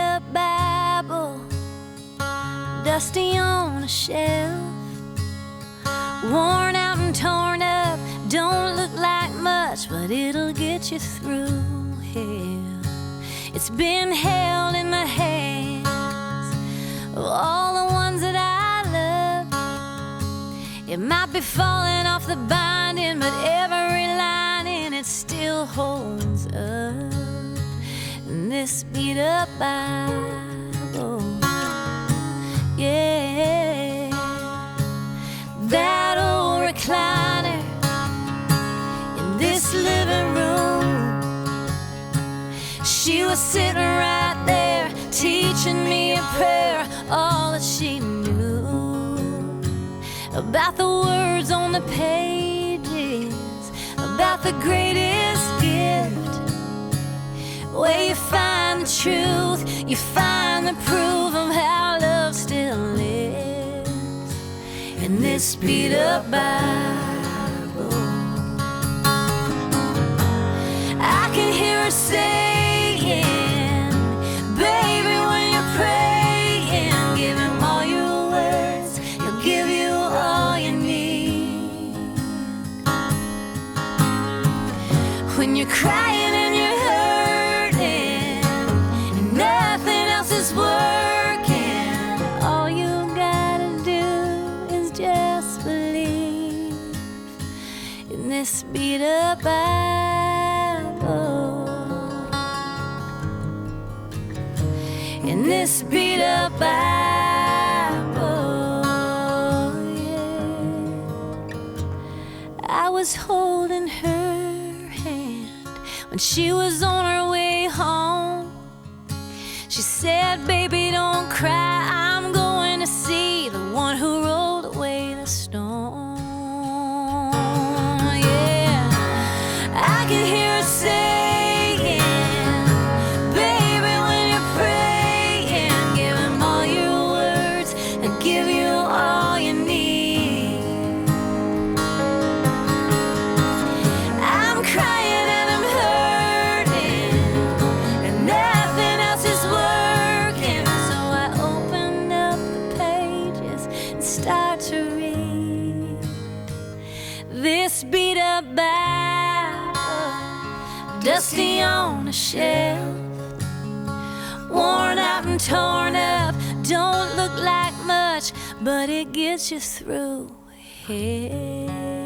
up Bible, dusty on a shelf, worn out and torn up, don't look like much, but it'll get you through hell. It's been held in the hands of all the ones that I love. It might be falling off the binding, but every line in it still holds up. And this beat up Bible, yeah, that old recliner in this living room, she was sitting right there teaching me a prayer, all that she knew about the words on the pages, about the greatest gift, where you find the truth, you find the proof of how love still lives in this beat up Bible. I can hear her saying, baby, when you're praying, give him all your words, he'll give you all you need. When you're crying and you're hurting and nothing else is working, all you gotta do is just believe in this beat up Bible, in this beat up Bible, yeah. I was holding her hand when she was on her way home. She said, baby, don't cry, I'm going to see the one who rolled away the stone. Yeah, I can hear her saying, baby, when you're praying, give him all your words and give you all you need. I'm crying and I'm hurting and nothing else is working, so I open up the pages and start to read this beat up Bible, dusty on a shelf, worn out and torn up, don't look like much, but it gets you through hell.